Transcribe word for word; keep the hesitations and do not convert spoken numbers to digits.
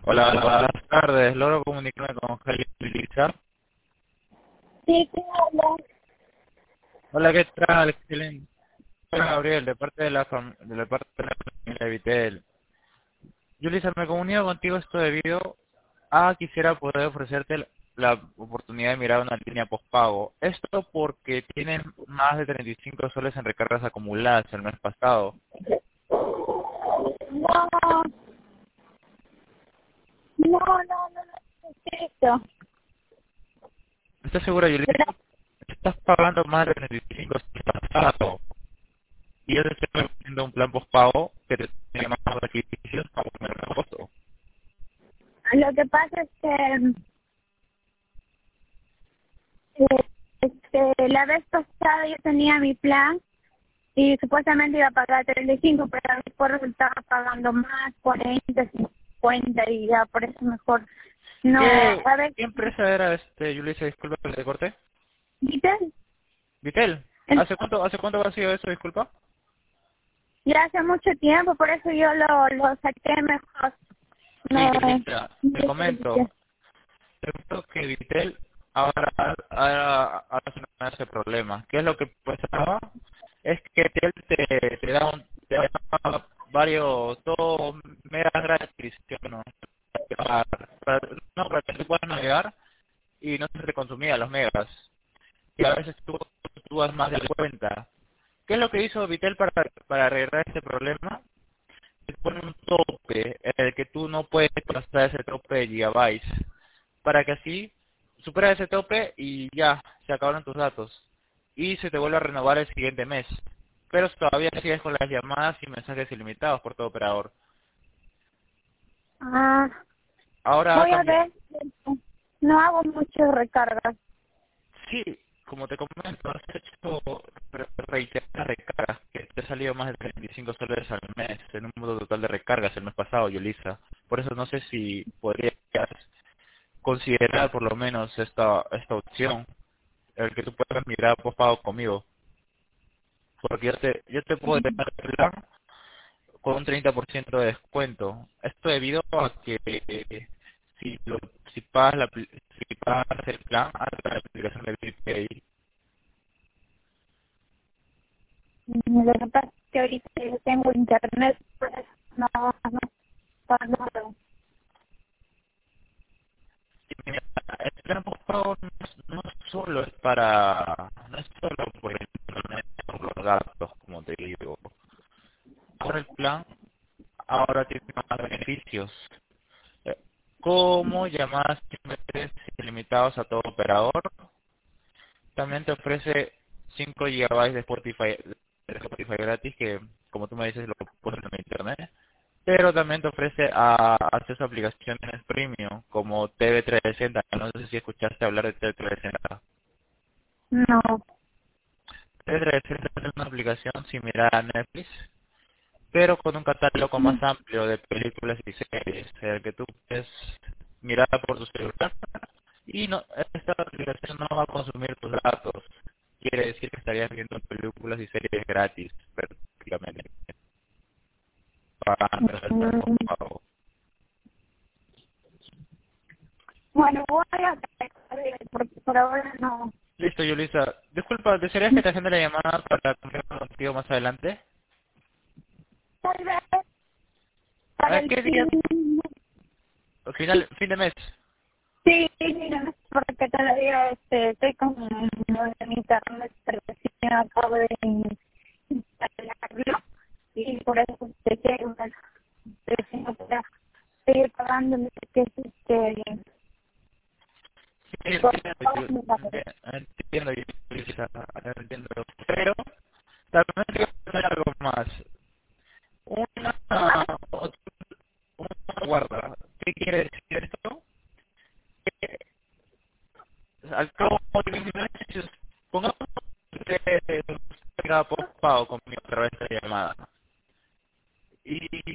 Hola, buenas tardes. ¿Logro comunicarme con Heli Lisa? Sí, ¿quién habla? Hola, ¿qué tal? Excelente. Soy Gabriel, de parte de la fam de la parte de la familia Vitel. Yulisa, me comunico contigo esto debido a quisiera poder ofrecerte la oportunidad de mirar una línea postpago. Esto porque tienen más de treinta y cinco soles en recargas acumuladas el mes pasado. No, no, no, no, no necesito. ¿Estás segura, Yulisa? Gra- Estás pagando más de treinta y cinco soles pasado. Y yo te estoy ofreciendo un plan postpago que te tiene más beneficios para poner el costo. Lo que pasa es que eh, este, la vez pasada yo tenía mi plan y supuestamente iba a pagar treinta y cinco, pero después resultaba pagando más, cuarenta, cincuenta y ya por eso mejor. No, ¿Qué, a ver, qué empresa era este, Yulisa? Disculpa que te corté. ¿viste? Vitel. En- ¿Hace cuánto, hace cuánto ha sido eso, disculpa? Ya hace mucho tiempo, por eso yo lo, lo saqué mejor. Sí, No, Yulisa, te no comento. sé. Te comento que Vitel ahora, ahora, ahora se me ese problema. ¿Qué es lo que pasaba? Es que Vitel te, te da un, te da varios, dos megas gratis, ¿sí o no? Para, para- no, para que te puedas navegar y no se te consumía los megas. Y a veces tú, tú vas más de la cuenta. ¿Qué es lo que hizo Vitel para, para arreglar este problema? Te pone un tope en el que tú no puedes pasar ese tope de gigabytes, para que así superas ese tope y ya, se acabaron tus datos. Y se te vuelve a renovar el siguiente mes. Pero todavía sigues con las llamadas y mensajes ilimitados por todo operador. Ah, Ahora ha voy a cambiado. ver. No hago muchas recargas. Sí, como te comento, has hecho re- reiteradas recargas, que te ha salido más de treinta y cinco soles al mes, en un número total de recargas el mes pasado, Yulisa. Por eso no sé si podrías considerar por lo menos esta esta opción, el que tú puedas mirar por pago conmigo. Porque yo te, yo te puedo dejar el plan con un treinta por ciento de descuento. Esto debido a que eh, si lo, si pagas la, apli- si pagas el plan a través de la aplicación de Bill Pay. Mm, Lo que pasa es que ahorita yo tengo internet, pues no, no, no, no. Y mira, el plan por pago no, no solo es para, no es solo por el internet, por los gastos, como te digo. Ahora el plan, ahora tiene más beneficios, eh, como llamadas simples ilimitados a todo operador. También te ofrece cinco gigabytes de Spotify, de Spotify gratis, que como tú me dices lo pones en internet. Pero también te ofrece a, acceso a aplicaciones premium, como T V trescientos sesenta. No sé si escuchaste hablar de T V trescientos sesenta. No. T V trescientos sesenta es una aplicación similar a Netflix, pero con un catálogo más amplio de películas y series, en el que tú puedes mirar por tu celular y no, esta aplicación no va a consumir tus datos. Quiere decir que estarías viendo películas y series gratis, prácticamente, pagando el plan por Mm, pago. Bueno, voy a ver, porque por ahora no. Listo, Yulisa. Disculpa, ¿desearías que te agende la llamada para conversar contigo más adelante? Tal vez para ¿A el qué día? fin. Final, fin de mes. Sí, mira, porque todavía este, estoy con lo de mi internet, pero recién acabo de instalarlo y por eso te quiero recién para seguir pagando lo que es este Sí, por entiendo, todo Yu- mi pago. entiendo, Yulisa, entiendo. Pero también te voy a hacer algo más. Una, otra- una guarda. ¿Qué quiere decir esto? Que al cabo de veinte meses, pongamos que usted tenga pago conmigo a través de la llamada.